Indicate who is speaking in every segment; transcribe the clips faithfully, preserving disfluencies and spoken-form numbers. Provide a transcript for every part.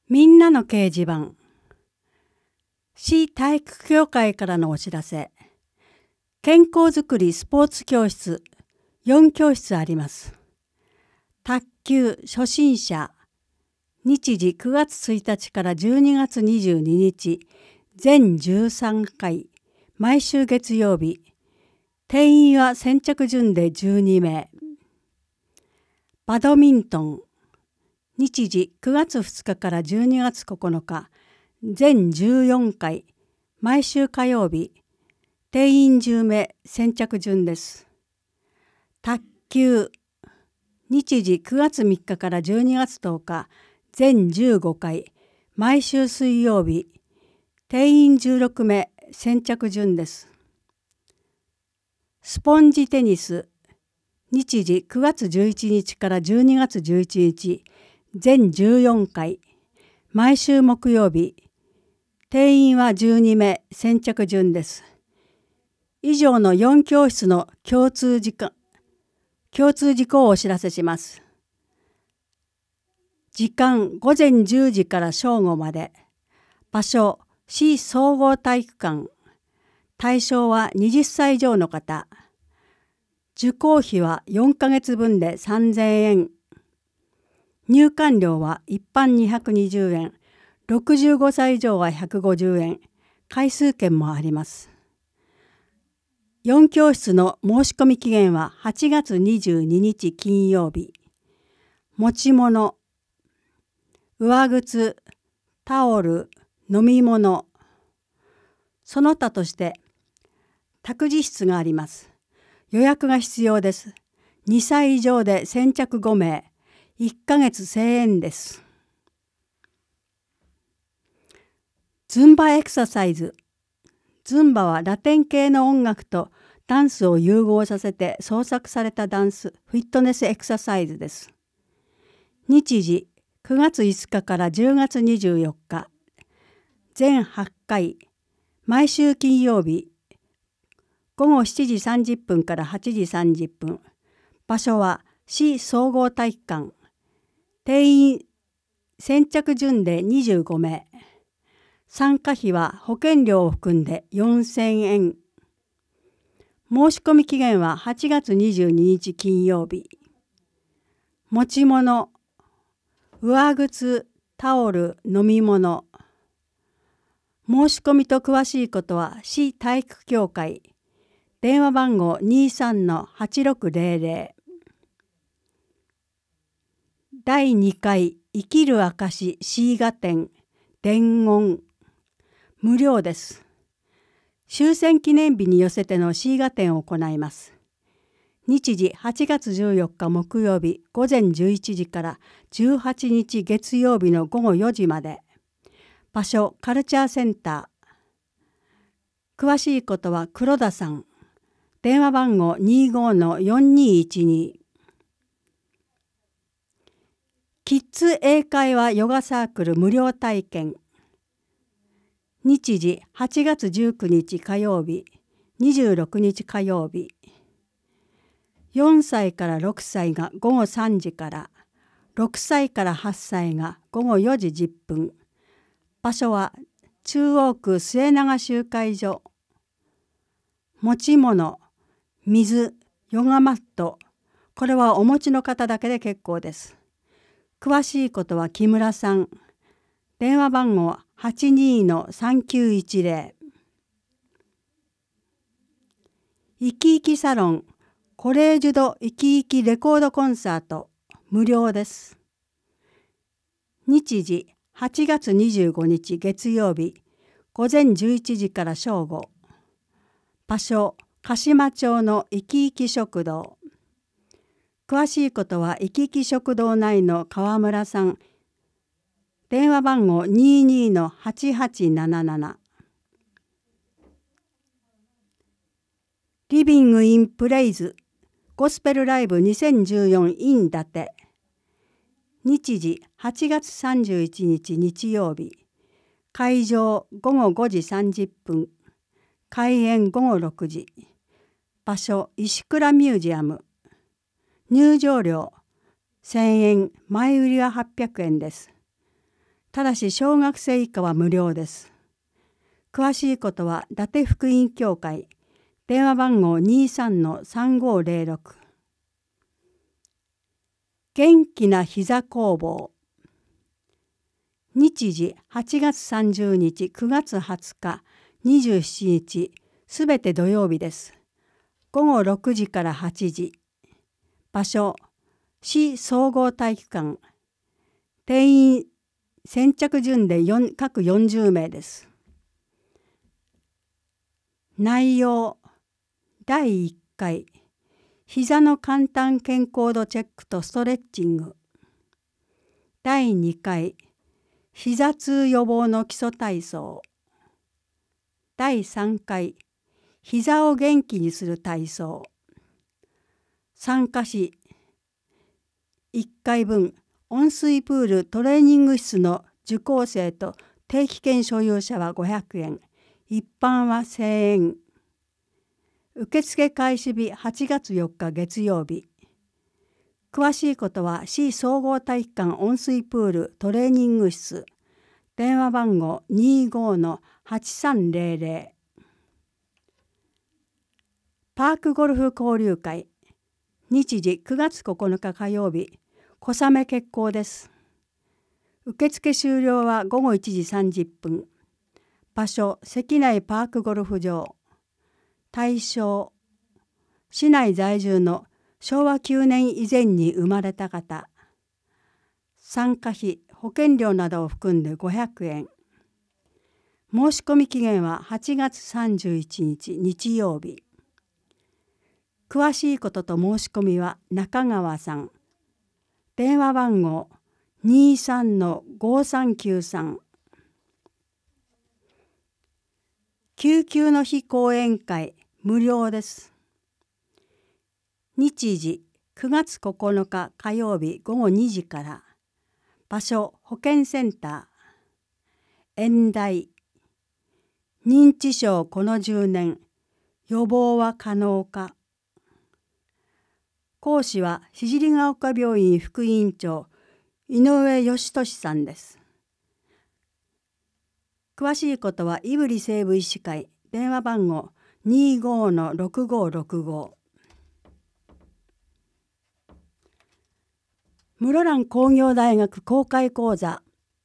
Speaker 1: みんなの掲示板。市体育協会からのお知らせ。健康づくりスポーツ教室よん教室あります。卓球初心者。日時くがつついたちからじゅうにがつにじゅうににち。全じゅうさんかい。毎週月曜日。定員は先着順でじゅうにめい。バドミントン。日時くがつふつかからじゅうにがつここのか。全じゅうよんかい。毎週火曜日。定員じゅうめい先着順です。卓球。日時くがつみっかからじゅうにがつとおか。全じゅうごかい。毎週水曜日。定員じゅうろくめい先着順です。スポンジテニス。日時くがつじゅういちにちからじゅうにがつじゅういちにち。全じゅうよんかい。毎週木曜日。定員はじゅうにめい先着順です。以上のよん教室の共通時間、共通事項をお知らせします。時間ごぜんじゅうじから正午まで。場所市総合体育館。対象ははたち以上の方。受講費はよんかげつぶんでさんぜんえん。入館料は一般にひゃくにじゅうえん。ろくじゅうごさい以上はひゃくごじゅうえん。回数券もあります。よん教室の申し込み期限ははちがつにじゅうににち金曜日。持ち物、上靴、タオル、飲み物。その他として託児室があります。予約が必要です。にさい以上で先着ごめい。いっかげつせんえんです。ズンバエクササイズ。ズンバはラテン系の音楽とダンスを融合させて創作されたダンス、フィットネスエクササイズです。日時くがついつかからじゅうがつにじゅうよっか。全はっかい。毎週金曜日。ごごしちじさんじゅっぷんからはちじさんじゅっぷん。場所は市総合体育館。定員先着順でにじゅうごめい。参加費は保険料を含んでよんせんえん。申し込み期限ははちがつにじゅうににち金曜日。持ち物、上靴、タオル、飲み物。申し込みと詳しいことは市体育協会。電話番号 にじゅうさんのはちろくぜろぜろ。だいにかい生きる証シーガ展伝言。無料です。終戦記念日に寄せてのシーガ展を行います。日時はちがつじゅうよっか木曜日ごぜんじゅういちじからじゅうはちにち月曜日のごごよじまで。場所カルチャーセンター。詳しいことは黒田さん。電話番号 にじゅうごのよんにいちに。キッズ英会話ヨガサークル無料体験。日時はちがつじゅうくにち火曜日、にじゅうろくにち火曜日。よんさいからろくさいがごごさんじから、ろくさいからはっさいがごごよじじゅっぷん。場所は中央区末永集会所。持ち物、水、ヨガマット。これはお持ちの方だけで結構です。詳しいことは木村さん。電話番号はちにーのさんきゅういちぜろ。いきいきサロンコレージュドいきいきレコードコンサート無料です。日時はちがつにじゅうごにち月曜日ごぜんじゅういちじから正午。場所鹿島町のいきいき食堂。詳しいことはいきいき食堂内の川村さん。電話番号 にじゅうにのはちはちなななな。リビングインプレイズゴスペルライブにせんじゅうよん in 伊達。日時はちがつさんじゅういちにち日曜日。会場ごごごじさんじゅっぷん。開演ごごろくじ。場所石倉ミュージアム。入場料せんえん、前売りははっぴゃくえんです。 ただし小学生以下は無料です。詳しいことは伊達福音教会電話番号 にじゅうさんのさんごーぜろろく。元気な膝工房。日時はちがつさんじゅうにち、くがつはつか、にじゅうしちにち、すべて土曜日です。ごごろくじからはちじ。場所、市総合体育館。定員先着順で各よんじゅうめいです。内容、だいいっかい、膝の簡単健康度チェックとストレッチング。だいにかい、膝痛予防の基礎体操。だいさんかい、膝を元気にする体操。参加費、いっかいぶん、温水プールトレーニング室の受講生と定期券所有者はごひゃくえん、一般はせんえん。受付開始日はちがつよっか月曜日。詳しいことは市総合体育館温水プールトレーニング室。電話番号 にじゅうごのはちさんぜろぜろ。パークゴルフ交流会。日時くがつここのか火曜日。小雨決行です。受付終了はごごいちじさんじゅっぷん。場所、関内パークゴルフ場。対象、市内在住のしょうわきゅうねん以前に生まれた方。参加費、保険料などを含んでごひゃくえん。申し込み期限ははちがつさんじゅういちにち日曜日。詳しいことと申し込みは中川さん。電話番号 にじゅうさんのごさんきゅうさん。救急の日講演会無料です。日時くがつここのか火曜日ごごにじから。場所保健センター。演題、認知症このじゅうねん、予防は可能か。講師は聖ヶ丘病院副院長井上義俊さんです。詳しいことは胆振西部医師会電話番号 にじゅうごのろくごろくご。室蘭工業大学公開講座。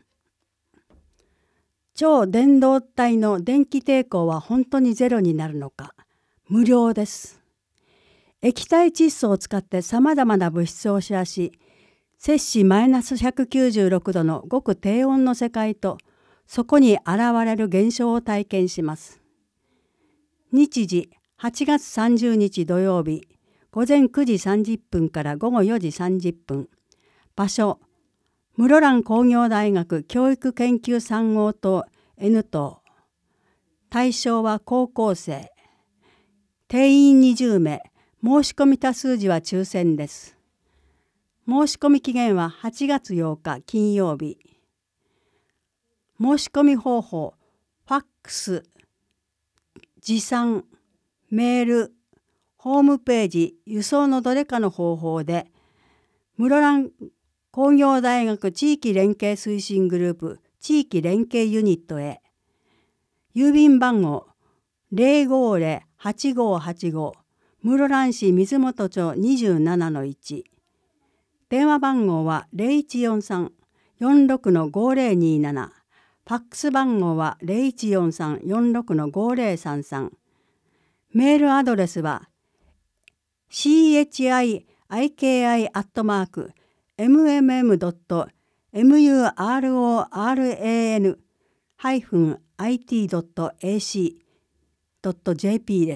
Speaker 1: 超電導体の電気抵抗は本当にゼロになるのか。無料です。液体窒素を使ってさまざまな物質を照らし、摂氏マイナスひゃくきゅうじゅうろくどのごく低温の世界とそこに現れる現象を体験します。日時はちがつさんじゅうにち土曜日ごぜんくじさんじゅっぷんからごごよじさんじゅっぷん。場所、室蘭工業大学教育研究さん号棟 N 棟。対象は高校生。定員にじゅうめい。申し込み多数時は抽選です。申し込み期限ははちがつようか金曜日。申し込み方法、ファックス、持参、メール、ホームページ、輸送のどれかの方法で、室蘭工業大学地域連携推進グループ地域連携ユニットへ。郵便番号 ぜろごぜろはちごはちご 室蘭市水元町 にじゅうななのいち。電話番号は ゼロいちよんさん よんろくのごぜろになな。ファックス番号は ゼロいちよんさん よんろくのごぜろさんさん。メールアドレスは シーエイチアイアイケーアイ アットマーク エムエムエムドットミューラン ハイフン アイティー ドット エーシー ドット ジェーピー です。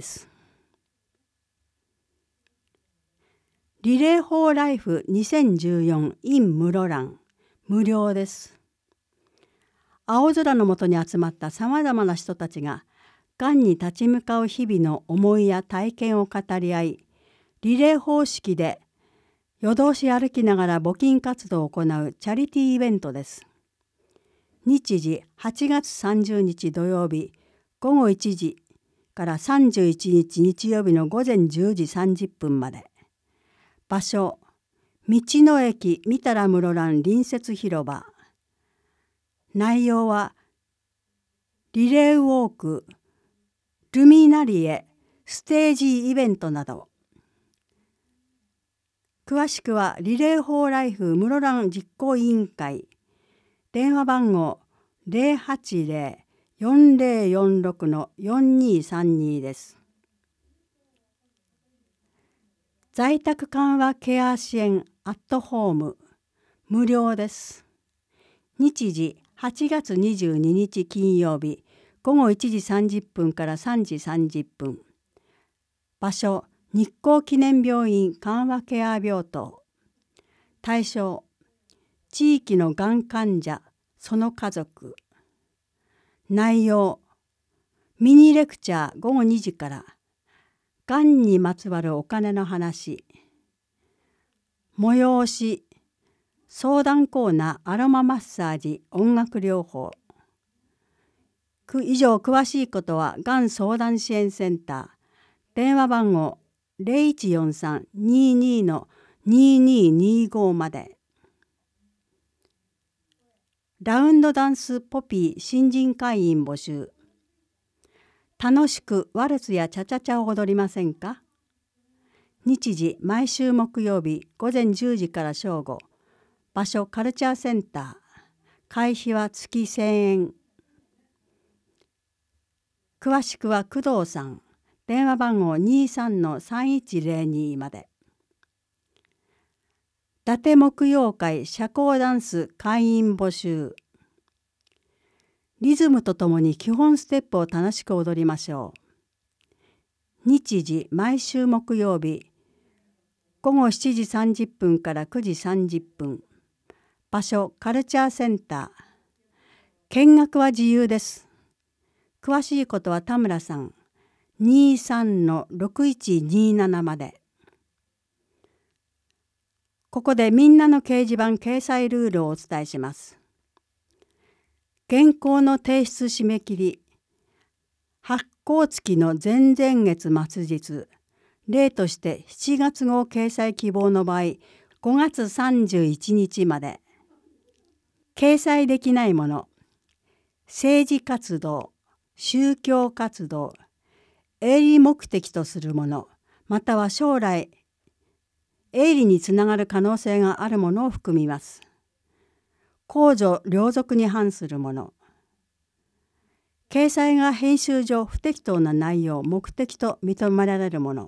Speaker 1: リレーフォーライフにせんじゅうよん in 室蘭無料です。青空の下に集まったさまざまな人たちががんに立ち向かう日々の思いや体験を語り合い、リレー方式で夜通し歩きながら募金活動を行うチャリティーイベントです。日時はちがつさんじゅうにち土曜日ごごいちじからさんじゅういちにち日曜日のごぜんじゅうじさんじゅっぷんまで。場所、道の駅三田ら室蘭隣接広場。 内容はリレーウォーク、ルミナリエ、ステージイベントなど。詳しくはリレーフォーライフ室蘭実行委員会、電話番号 ゼロはちゼロ よんゼロよんろく よんにさんに です。在宅緩和ケア支援アットホーム、無料です。日時はちがつにじゅうににち金曜日、ごごいちじさんじゅっぷんからさんじさんじゅっぷん。場所、日光記念病院緩和ケア病棟。対象、地域のがん患者、その家族。内容、ミニレクチャーごごにじから、がんにまつわるお金の話。催し、相談コーナーアロママッサージ、音楽療法。以上詳しいことはがん相談支援センター、電話番号 ゼロいちよんさん にーにー にーにーにーご まで。ラウンドダンスポピー新人会員募集。楽しくワルツやチャチャチャを踊りませんか？日時毎週木曜日ごぜんじゅうじから正午。場所カルチャーセンター。会費は月せんえん。詳しくは工藤さん。電話番号 にーさんのさんいちゼロに まで。伊達木曜会社交ダンス会員募集。リズムとともに基本ステップを楽しく踊りましょう。日時毎週木曜日ごごしちじさんじゅっぷんからくじさんじゅっぷん。場所カルチャーセンター。見学は自由です。詳しいことは田村さん。にーさんのろくいちにーなな まで。ここでみんなの掲示板掲載ルールをお伝えします。原稿の提出締め切り。発行月の前々月末日。例としてしちがつ号掲載希望の場合、ごがつさんじゅういちにちまで。掲載できないもの。政治活動、宗教活動、営利目的とするもの、または将来、営利につながる可能性があるものを含みます。公序良俗に反するもの。掲載が編集上不適当な内容、目的と認められるもの。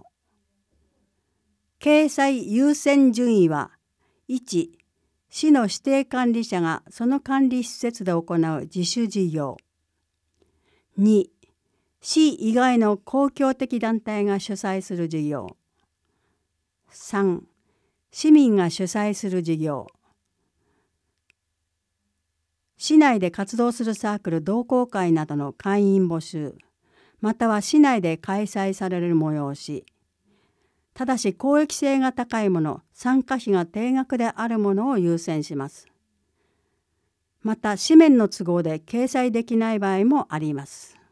Speaker 1: 掲載優先順位は、いち、市の指定管理者がその管理施設で行う自主事業。に、市以外の公共的団体が主催する事業。さん、市民が主催する事業。市内で活動するサークル同好会などの会員募集、または市内で開催される催し。ただし公益性が高いもの、参加費が定額であるものを優先します。また紙面の都合で掲載できない場合もあります。